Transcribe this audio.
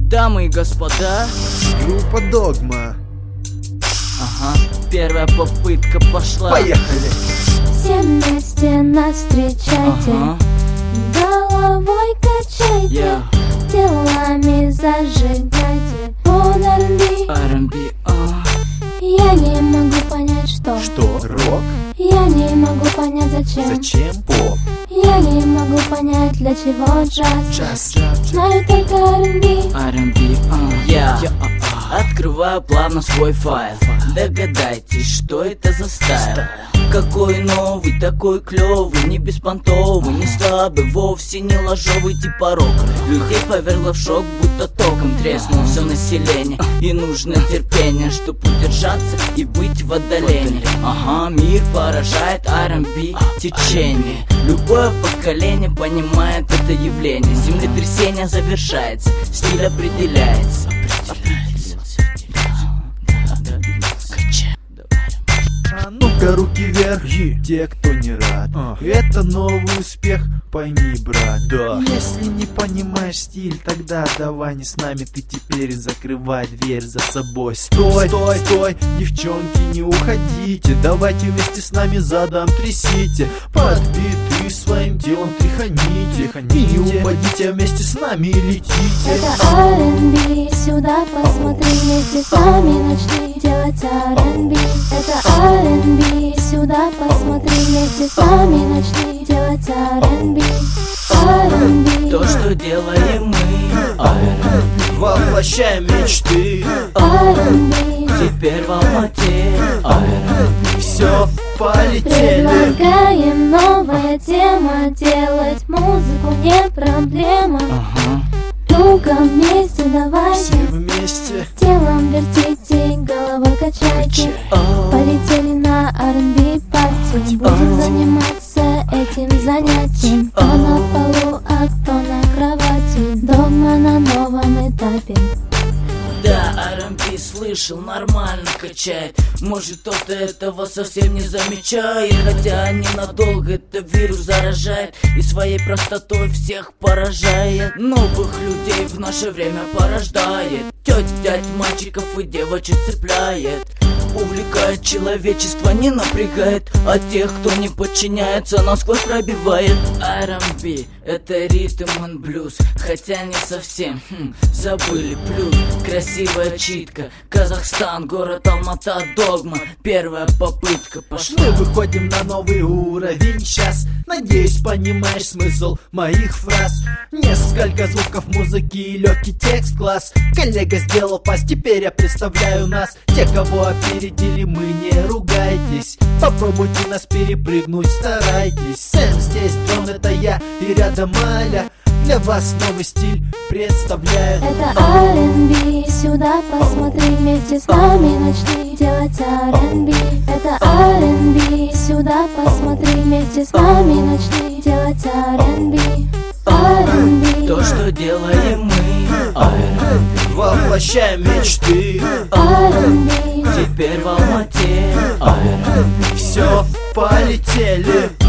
Дамы и господа, группа Догма. Ага, первая попытка пошла. Поехали! Все вместе нас встречайте, головой качайте, телами зажигайте. Под R&B, я не могу понять, что Рок? я не могу понять, зачем Поп? я не могу понять, для чего джаз. Знаю только R&B. я открываю плавно свой файл. Догадайтесь, что это за стайл. Какой новый, такой клёвый, не беспонтовый, не слабый, вовсе не ложовый типа рок. Людей повергло в шок, будто током треснул все население. И нужно терпение, чтоб удержаться и быть в отдалении. Ага, мир поражает R&B течение. Любое поколение понимает это явление. Землетрясение завершается, стиль определяется. Ну-ка, руки вверх, те, кто не рад. Это новый успех, пойми, брат. Если не понимаешь стиль, тогда давай не с нами, ты теперь закрывай дверь за собой. Стой, девчонки, не уходите, давайте вместе с нами задом трясите. Под биты своим телом тряханите, и не упадите, вместе с нами летите. Это R&B, сюда посмотри, вместе с нами начни делать R&B. Это R&B, сюда посмотри, вместе с нами начни делать R&B. R&B, То, что делаем мы, R&B, Воплощаем мечты, R&B. теперь в Алмате, R&B. все, полетели. Предлагаем новая тема, делать музыку не проблема. Туго вместе давайте, Все вместе. телом вертите, головой качайте. Полетели на R&B парти, будем заниматься этим занятием. Кто на полу, а кто на кровати, Догма на новом этапе. Да, R&B слышал, нормально качает. Может, кто-то этого совсем не замечает, хотя ненадолго это вирус заражает и своей простотой всех поражает. Новых людей в наше время порождает, тёть, дядь, мальчиков и девочек цепляет. Увлекает человечество, не напрягает, а тех, кто не подчиняется, насквозь пробивает. R&B — это ритм и блюз, хотя не совсем, забыли плюс. Красивая читка, Казахстан, город Алмата, Догма, первая попытка пошла. Мы выходим на новый уровень сейчас. Надеюсь, понимаешь смысл моих фраз. Несколько звуков музыки и легкий текст, класс. Коллега сделал пас, теперь я представляю нас. Те, кого опередили, мы, не ругайтесь. Попробуйте нас перепрыгнуть, старайтесь. Сэм здесь, Дон, это я, и рядом Аля. Для вас новый стиль представляет. Это R&B, сюда посмотри, вместе с нами начни делать R&B. Это R&B, сюда посмотри, вместе с нами начни делать R&B. R&B, То, что делаем мы, R&B, Воплощаем мечты, R&B. теперь в Алмате, R&B. все, полетели.